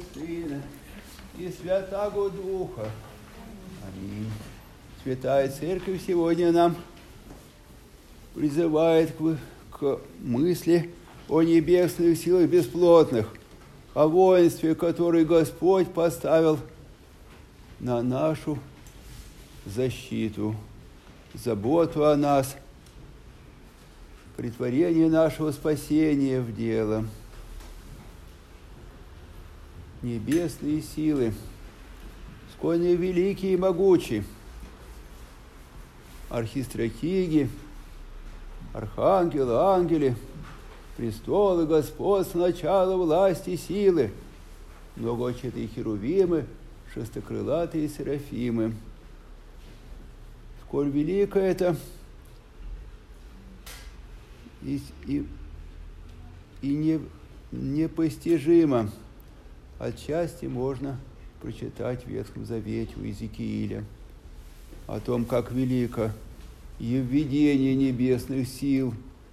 Сына и Святаго Духа. Аминь. Святая Церковь сегодня нам призывает к мысли о небесных силах бесплотных, о воинстве, которое Господь поставил на нашу защиту, заботу о нас, претворение нашего спасения в дело. Небесные силы, сколь они великие и могучие, архистратиги, архангелы, ангели, престолы, господства, начало власти, силы, многоочетые херувимы, шестокрылатые серафимы. Сколь велико это и непостижимо. Отчасти можно прочитать в Ветхом Завете у Иезекииля о том, как велико явление небесных сил.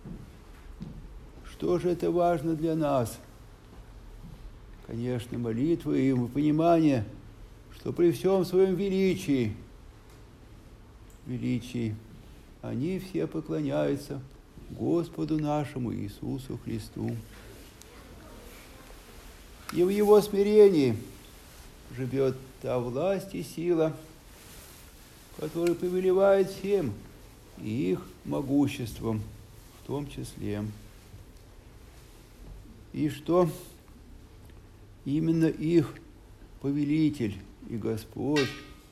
Что же это важно для нас? Конечно, молитва и понимание, что при всем своем величии, они все поклоняются Господу нашему Иисусу Христу. И в Его смирении живет та власть и сила, которая повелевает всем, и их могуществом в том числе. И что именно их повелитель и Господь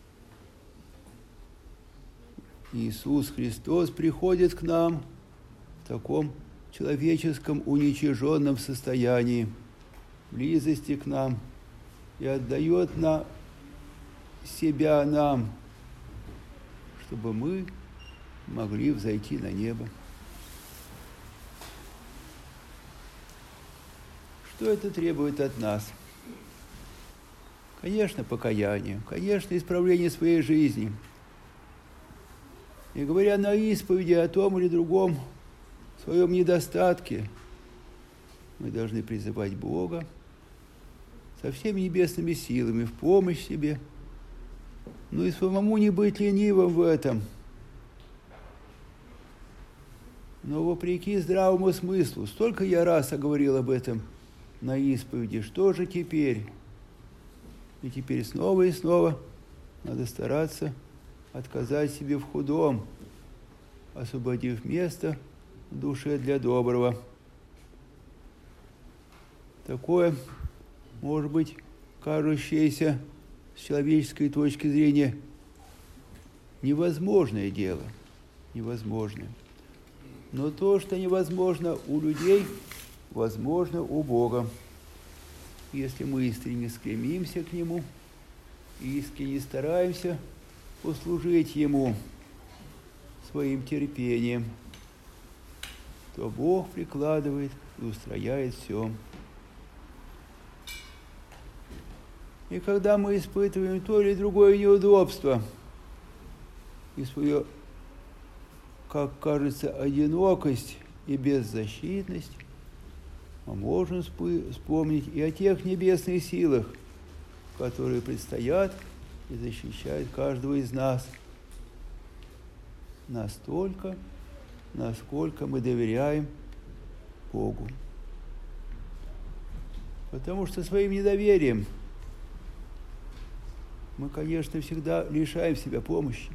Иисус Христос приходит к нам в таком человеческом уничиженном состоянии, близости к нам, и отдает себя нам, чтобы мы могли взойти на небо. Что это требует от нас? Конечно, покаяние, конечно, исправление своей жизни. И говоря на исповеди о том или другом своем недостатке, мы должны призывать Бога со всеми небесными силами в помощь себе, но и самому не быть ленивым в этом. Но вопреки здравому смыслу, столько я раз говорил об этом на исповеди, что же теперь? И теперь снова и снова надо стараться отказать себе в худом, освободив место в душе для доброго. Такое, может быть, кажущееся с человеческой точки зрения невозможное дело, невозможное. Но то, что невозможно у людей, возможно у Бога. Если мы искренне стремимся к Нему, искренне стараемся услужить Ему своим терпением, то Бог прикладывает и устрояет все. И когда мы испытываем то или другое неудобство и свою, как кажется, одинокость и беззащитность, мы можем вспомнить и о тех небесных силах, которые предстоят и защищают каждого из нас настолько, насколько мы доверяем Богу. Потому что своим недоверием мы, конечно, всегда лишаем себя помощи.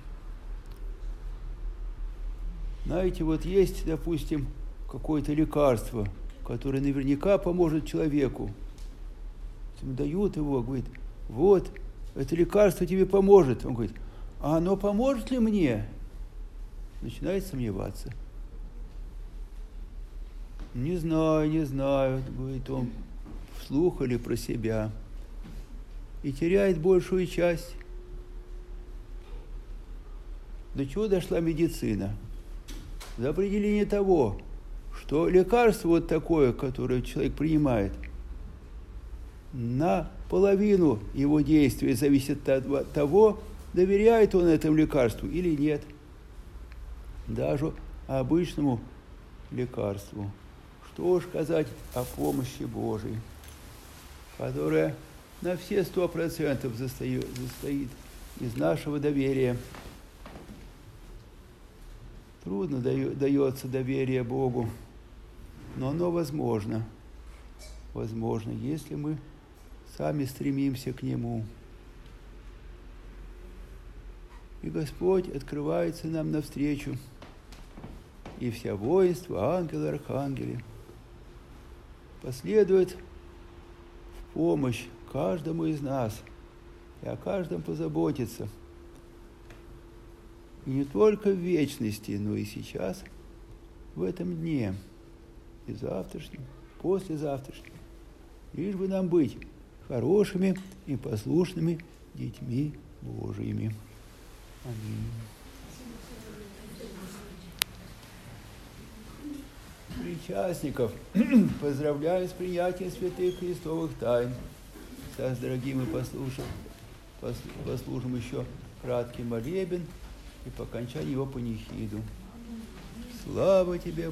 Знаете, вот есть, допустим, какое-то лекарство, которое наверняка поможет человеку. Ему дают его, говорит, вот, это лекарство тебе поможет. Он говорит, а оно поможет ли мне? Начинает сомневаться. Не знаю, говорит он, вслух или про себя. И теряет большую часть. До чего дошла медицина? До определения того, что лекарство вот такое, которое человек принимает, наполовину его действия зависит от того, доверяет он этому лекарству или нет. Даже обычному лекарству. Что уж сказать о помощи Божией, которая на все 100% состоит из нашего доверия. Трудно дается доверие Богу, но оно возможно. Возможно, если мы сами стремимся к Нему. И Господь открывается нам навстречу, и вся воинство, ангелы, архангелы, последует в помощь каждому из нас, и о каждом позаботиться. И не только в вечности, но и сейчас, в этом дне, и завтрашнем, послезавтрашнем. Лишь бы нам быть хорошими и послушными детьми Божьими. Аминь. Причастников поздравляю с принятием святых Христовых тайн. Сейчас, дорогие, мы послушаем еще краткий молебен и по окончании его панихиду. Слава Тебе,